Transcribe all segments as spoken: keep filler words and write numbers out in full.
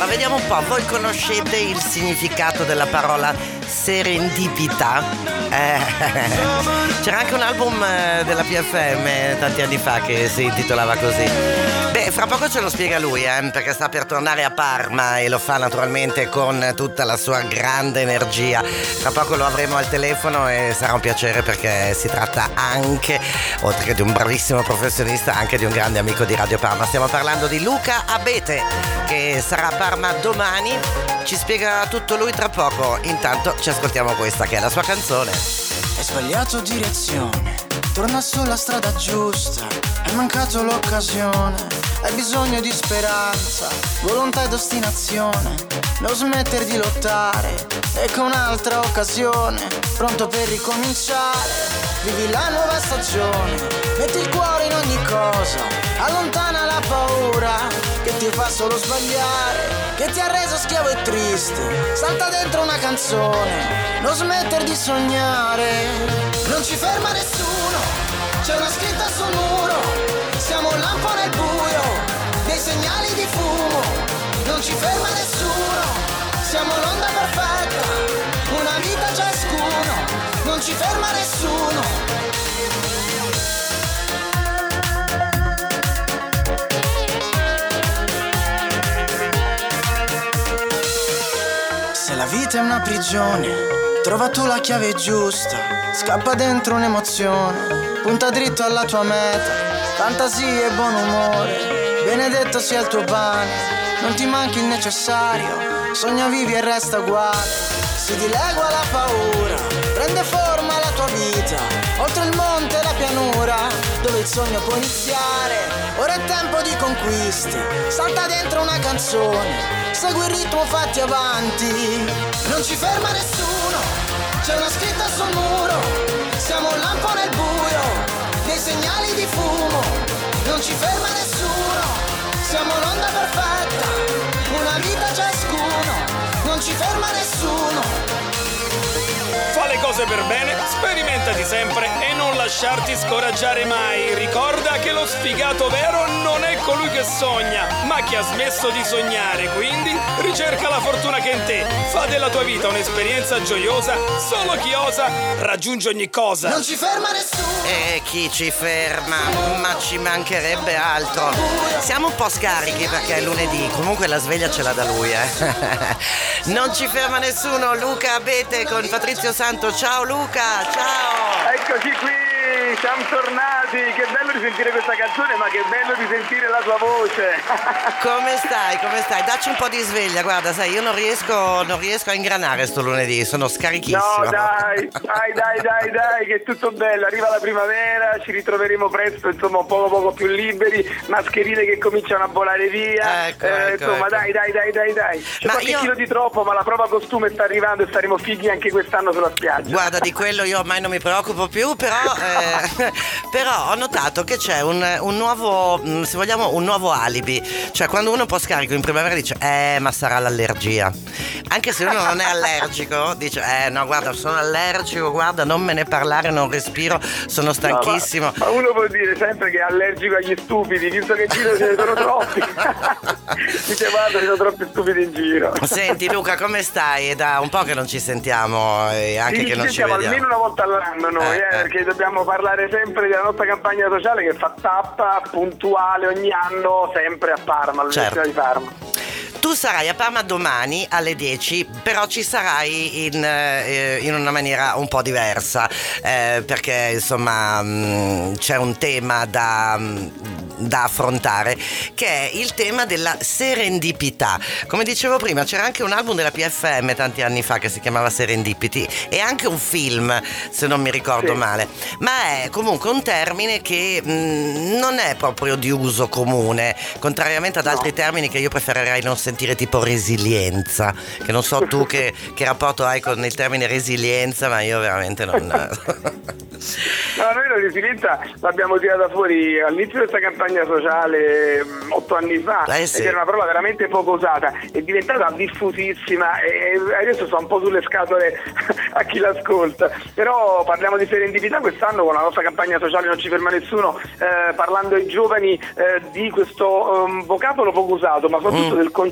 Allora, vediamo un po', voi conoscete il significato della parola serendipità? Eh, c'era anche un album della P F M tanti anni fa che si intitolava così. Beh, fra poco ce lo spiega lui, eh, perché sta per tornare a Parma e lo fa naturalmente con tutta la sua grande energia. Fra poco lo avremo al telefono e sarà un piacere perché si tratta anche, oltre che di un bravissimo professionista, anche di un grande amico di Radio Parma. Stiamo parlando di Luca Abete, che sarà a Parma domani. Ci spiega tutto lui tra poco. Intanto ci ascoltiamo questa che è la sua canzone. Hai sbagliato direzione, torna sulla strada giusta, hai mancato l'occasione, hai bisogno di speranza, volontà e destinazione, non smettere di lottare, ecco un'altra occasione, pronto per ricominciare, vivi la nuova stagione, metti il cuore in ogni cosa, allontana la paura che ti fa solo sbagliare, che ti ha reso schiavo e triste, salta dentro una canzone, non smettere di sognare, non ci ferma nessuno, c'è una scritta sul muro, siamo un lampo nel buio, dei segnali di fumo, non ci ferma nessuno, siamo l'onda perfetta, una vita ciascuno, non ci ferma nessuno. Se la vita è una prigione, trova tu la chiave giusta, scappa dentro un'emozione, punta dritto alla tua meta, fantasia e buon umore, benedetto sia il tuo pane, non ti manchi il necessario, sogna vivi e resta uguale, si dilegua la paura, prende forma la tua vita, oltre il monte e la pianura, dove il sogno può iniziare, ora è tempo di conquiste, salta dentro una canzone, segui il ritmo, fatti avanti, non ci ferma nessuno, c'è una scritta sul muro, siamo un lampo nel buio, dei segnali di fumo, non ci ferma nessuno, siamo l'onda perfetta, una vita ciascuno, non ci ferma nessuno. Fa le cose per bene, sperimentati sempre e non lasciarti scoraggiare mai. Ricorda che lo sfigato vero non è colui che sogna, ma chi ha smesso di sognare. Quindi ricerca la fortuna che è in te. Fa della tua vita un'esperienza gioiosa. Solo chi osa raggiunge ogni cosa. Non ci ferma nessuno. E chi ci ferma? Ma ci mancherebbe altro. Siamo un po' scarichi perché è lunedì. Comunque la sveglia ce l'ha da lui, eh. Non ci ferma nessuno. Luca Abete con Patrizio Santo. Ciao Luca, ciao. Eccoci qui, siamo tornati. Che bello di sentire questa canzone, ma che bello di sentire la tua voce. Come stai? Come stai? Dacci un po' di sveglia. Guarda, sai, io non riesco, non riesco a ingranare sto lunedì, sono scarichissimo. No, dai, dai, dai, dai, dai, che è tutto bello. Arriva la primavera, ci ritroveremo presto, insomma, un poco poco più liberi, mascherine che cominciano a volare via. Ecco, eh, ecco, insomma, ecco. dai, dai, dai, dai, dai. C'è Ma qualche io... chilo di troppo, ma la prova costume sta arrivando e staremo fighi anche quest'anno sulla spiaggia. Guarda, di quello io ormai non mi preoccupo più, però, eh, però ho notato che c'è un, un nuovo, se vogliamo, un nuovo alibi. Cioè, quando uno è un po' scarico in primavera dice, eh, ma sarà l'allergia. Anche se uno non è allergico, dice, eh, no, guarda, sono allergico, guarda, non me ne parlare, non respiro, sono stanchissimo. No, ma, ma uno può dire sempre che è allergico agli stupidi, visto che in giro ce ne sono troppi. Dice, guarda, ci sono troppi stupidi in giro. Senti Luca, come stai? È da un po' che non ci sentiamo e anche sì, che non ci sentiamo vediamo. Almeno una volta all'anno noi, eh, eh, eh. perché dobbiamo parlare sempre della nostra campagna sociale che fa tappa puntuale ogni anno sempre a Parma, all'Università Certo. di Parma. Tu sarai a Parma domani alle dieci, però ci sarai in, eh, in una maniera un po' diversa, eh, perché insomma mh, c'è un tema da, mh, da affrontare, che è il tema della serendipità. Come dicevo prima, c'era anche un album della P F M tanti anni fa che si chiamava Serendipity e anche un film, se non mi ricordo Sì. male, ma è comunque un termine che mh, non è proprio di uso comune, contrariamente ad altri No. termini che io preferirei non sentire, tipo resilienza, che non so tu che, che rapporto hai con il termine resilienza, ma io veramente non... No, noi la resilienza l'abbiamo tirata fuori all'inizio di questa campagna sociale mh, otto anni fa, Eh sì. ed era una parola veramente poco usata, è diventata diffusissima e adesso sta un po' sulle scatole a chi l'ascolta, però parliamo di serendipità quest'anno con la nostra campagna sociale Non ci ferma nessuno, eh, parlando ai giovani eh, di questo um, vocabolo poco usato, ma soprattutto mm. del concetto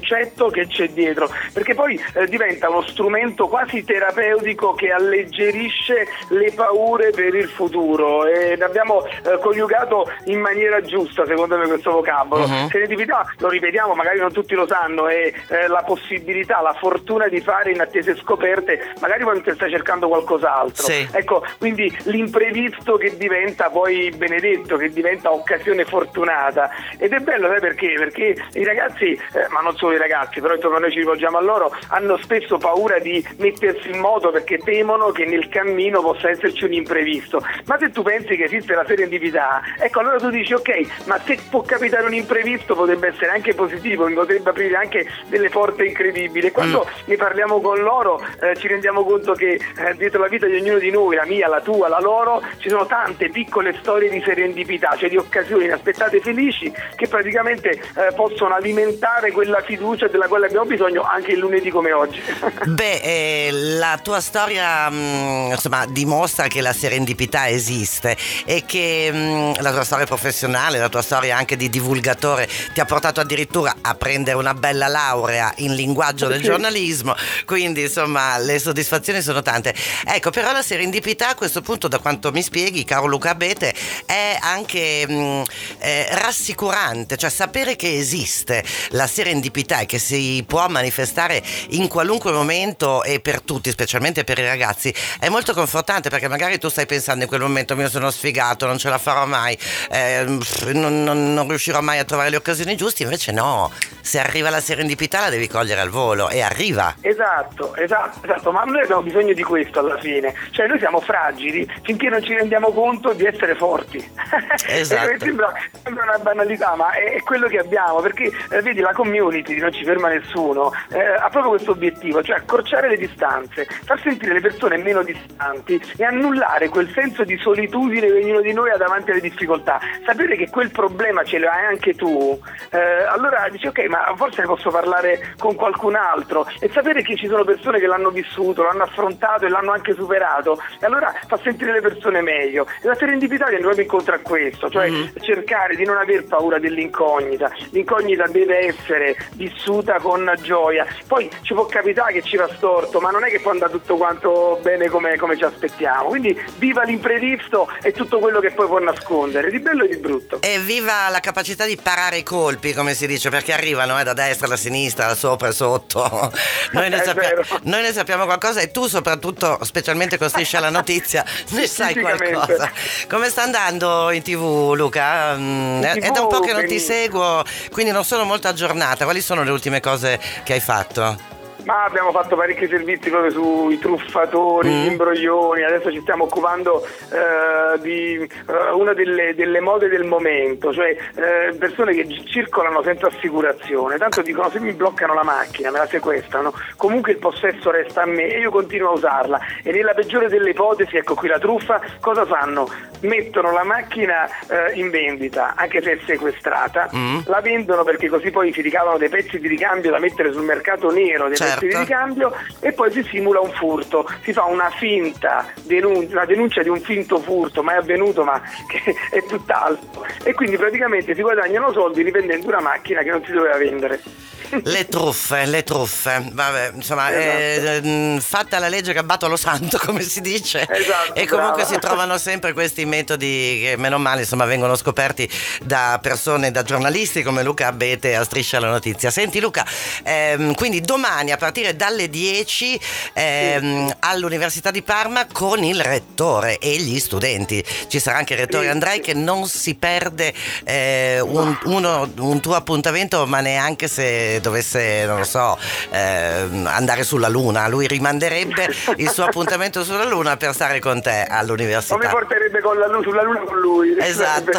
concetto che c'è dietro, perché poi eh, diventa uno strumento quasi terapeutico che alleggerisce le paure per il futuro, e abbiamo eh, coniugato in maniera giusta secondo me questo vocabolo. Uh-huh. Serendipità, lo ripetiamo, magari non tutti lo sanno, è eh, la possibilità, la fortuna di fare inattese scoperte, magari quando stai cercando qualcos'altro. Sì. Ecco, quindi l'imprevisto che diventa poi benedetto, che diventa occasione fortunata. Ed è bello, sai perché? Perché i ragazzi, eh, ma non solo i ragazzi, però insomma noi ci rivolgiamo a loro, hanno spesso paura di mettersi in moto perché temono che nel cammino possa esserci un imprevisto. Ma se tu pensi che esiste la serendipità, ecco, allora tu dici ok, ma se può capitare un imprevisto potrebbe essere anche positivo, mi potrebbe aprire anche delle porte incredibili. E quando mm. ne parliamo con loro eh, ci rendiamo conto che eh, dietro la vita di ognuno di noi, la mia, la tua, la loro, ci sono tante piccole storie di serendipità, cioè di occasioni inaspettate felici che praticamente eh, possono alimentare quella fiducia della quale abbiamo bisogno anche il lunedì come oggi. Beh, eh, la tua storia mh, insomma dimostra che la serendipità esiste e che mh, la tua storia professionale, la tua storia anche di divulgatore ti ha portato addirittura a prendere una bella laurea in linguaggio del sì. giornalismo, quindi insomma le soddisfazioni sono tante. Ecco, però la serendipità a questo punto, da quanto mi spieghi, caro Luca Abete, è anche mh, eh, rassicurante, cioè sapere che esiste la serendipità e che si può manifestare in qualunque momento e per tutti, specialmente per i ragazzi, è molto confortante, perché magari tu stai pensando in quel momento: io sono sfigato, non ce la farò mai, eh, non, non, non riuscirò mai a trovare le occasioni giuste. Invece no, se arriva la serendipità la devi cogliere al volo, e arriva. Esatto, esatto, esatto, ma noi abbiamo bisogno di questo alla fine, cioè noi siamo fragili finché non ci rendiamo conto di essere forti. Esatto. sembra, sembra una banalità, ma è, è quello che abbiamo, perché eh, vedi, la community di Non ci ferma nessuno eh, ha proprio questo obiettivo, cioè accorciare le distanze, far sentire le persone meno distanti e annullare quel senso di solitudine che ognuno di noi ha davanti alle difficoltà. Sapere che quel problema ce l'hai anche tu, eh, allora dici ok, ma forse ne posso parlare con qualcun altro, e sapere che ci sono persone che l'hanno vissuto, l'hanno affrontato e l'hanno anche superato, e allora fa sentire le persone meglio. E la serendipità viene proprio incontro a questo, cioè mm-hmm. cercare di non aver paura dell'incognita. L'incognita deve essere vissuta con gioia. Poi ci può capitare che ci va storto, ma non è che può andare tutto quanto bene come, come ci aspettiamo. Quindi viva l'imprevisto e tutto quello che poi può nascondere, di bello e di brutto. E viva la capacità di parare i colpi, come si dice, perché arrivano eh, da destra, da sinistra, da sopra e sotto. Noi ne, sappia- noi ne sappiamo qualcosa, e tu soprattutto, specialmente con Striscia la Notizia, ne sai qualcosa. Come sta andando in tivù, Luca? Mm, è, è da un po' che non ti seguo, quindi non sono molto aggiornata. Quali sono le ultime cose che hai fatto? Ma abbiamo fatto parecchi servizi proprio sui truffatori, mm. gli imbroglioni. Adesso ci stiamo occupando uh, di uh, una delle, delle mode del momento, cioè uh, persone che circolano senza assicurazione, tanto dicono: se mi bloccano la macchina, me la sequestrano, comunque il possesso resta a me e io continuo a usarla. E nella peggiore delle ipotesi, ecco qui la truffa, cosa fanno? Mettono la macchina uh, in vendita, anche se è sequestrata, mm. la vendono perché così poi si ricavano dei pezzi di ricambio da mettere sul mercato nero, dei certo. di ricambio, e poi si simula un furto, si fa una finta denuncia, una denuncia di un finto furto mai avvenuto, ma che è tutt'altro, e quindi praticamente si guadagnano soldi rivendendo una macchina che non si doveva vendere. Le truffe, le truffe, vabbè, insomma, esatto. eh, fatta la legge gabbato allo santo, come si dice, esatto, e comunque brava. Si trovano sempre questi metodi che, meno male, insomma, vengono scoperti da persone, da giornalisti come Luca Abete a Striscia la Notizia. Senti Luca, ehm, quindi domani a partire dalle dieci ehm, sì. all'Università di Parma con il rettore e gli studenti. Ci sarà anche il rettore sì, Andrei sì. che non si perde eh, un, uno, un tuo appuntamento, ma neanche se dovesse, non lo so, eh, andare sulla Luna. Lui rimanderebbe il suo appuntamento sulla Luna per stare con te all'università. O mi porterebbe con la, sulla Luna con lui. Esatto.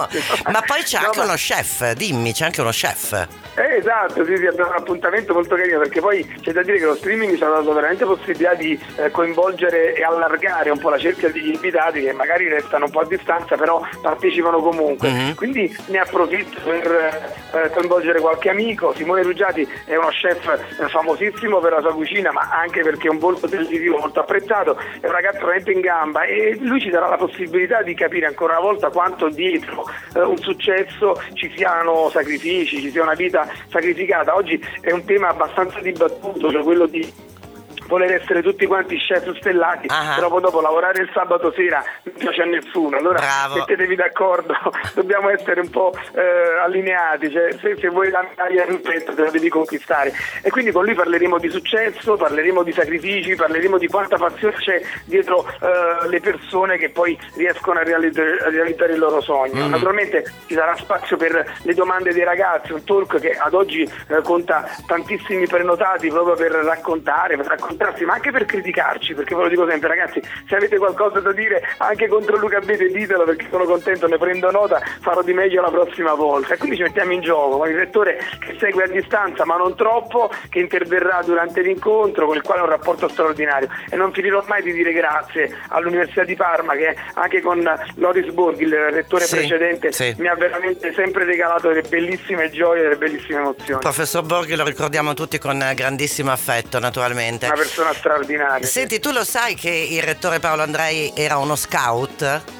Ma poi c'è anche no, uno chef, dimmi, c'è anche uno chef. Eh, esatto, sì, sì, abbiamo un appuntamento molto carino, perché poi c'è da dire che lo streaming ci ha dato veramente possibilità di eh, coinvolgere e allargare un po' la cerchia degli invitati che magari restano un po' a distanza però partecipano comunque, mm-hmm. quindi ne approfitto per eh, coinvolgere qualche amico. Simone Ruggiati è uno chef eh, famosissimo per la sua cucina, ma anche perché è un volto televisivo molto apprezzato, è un ragazzo veramente in gamba e lui ci darà la possibilità di capire ancora una volta quanto dietro eh, un successo ci siano sacrifici, ci sia una vita sacrificata. Oggi è un tema abbastanza dibattuto, cioè quello di voler essere tutti quanti chef stellati, uh-huh. però poi dopo lavorare il sabato sera non piace a nessuno, allora Bravo. mettetevi d'accordo, dobbiamo essere un po' eh, allineati, cioè se, se vuoi la medaglia sul petto te la devi conquistare. E quindi con lui parleremo di successo, parleremo di sacrifici, parleremo di quanta passione c'è dietro eh, le persone che poi riescono a realizzare, a realizzare il loro sogno. Mm. Naturalmente ci sarà spazio per le domande dei ragazzi, un talk che ad oggi eh, conta tantissimi prenotati proprio per raccontare, per raccontare ma anche per criticarci, perché ve lo dico sempre, ragazzi, se avete qualcosa da dire anche contro Luca Abete ditelo, perché sono contento, ne prendo nota, farò di meglio la prossima volta. E quindi ci mettiamo in gioco con il direttore che segue a distanza ma non troppo, che interverrà durante l'incontro, con il quale ho un rapporto straordinario, e non finirò mai di dire grazie all'Università di Parma che anche con Loris Borghi, il rettore sì, precedente sì. mi ha veramente sempre regalato delle bellissime gioie, delle bellissime emozioni. Professor Borghi lo ricordiamo tutti con grandissimo affetto, naturalmente. Una persona straordinaria. Senti, tu lo sai che il rettore Paolo Andrei era uno scout?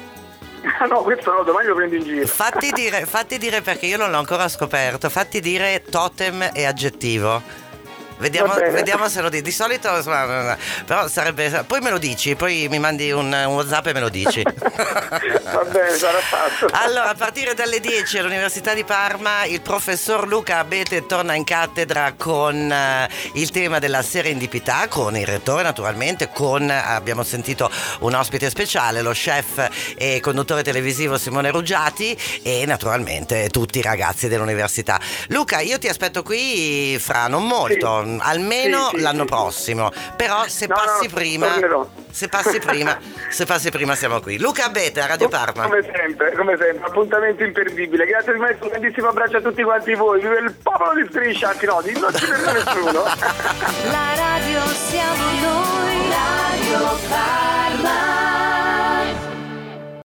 Ah no, questo no, domani lo prendi in giro. Fatti dire, fatti dire, perché io non l'ho ancora scoperto, fatti dire totem e aggettivo. Vediamo, vediamo se lo dici. Di solito, però sarebbe. Poi me lo dici, poi mi mandi un, un WhatsApp e me lo dici. Va bene, sarà fatto. Allora, a partire dalle dieci all'Università di Parma il professor Luca Abete torna in cattedra con uh, il tema della serendipità, con il rettore naturalmente, con abbiamo sentito un ospite speciale, lo chef e conduttore televisivo Simone Ruggiati, e naturalmente tutti i ragazzi dell'università. Luca, io ti aspetto qui fra non molto. Sì. Almeno sì, sì, l'anno sì, prossimo, però se no, passi no, prima tornerò. se passi prima se passi prima siamo qui. Luca Abete a Radio Parma, come sempre, come sempre, appuntamento imperdibile. Grazie di me, un grandissimo abbraccio a tutti quanti voi, vive il popolo di Striscia, anzi no, non ci perde nessuno. La radio siamo noi, Radio Parma.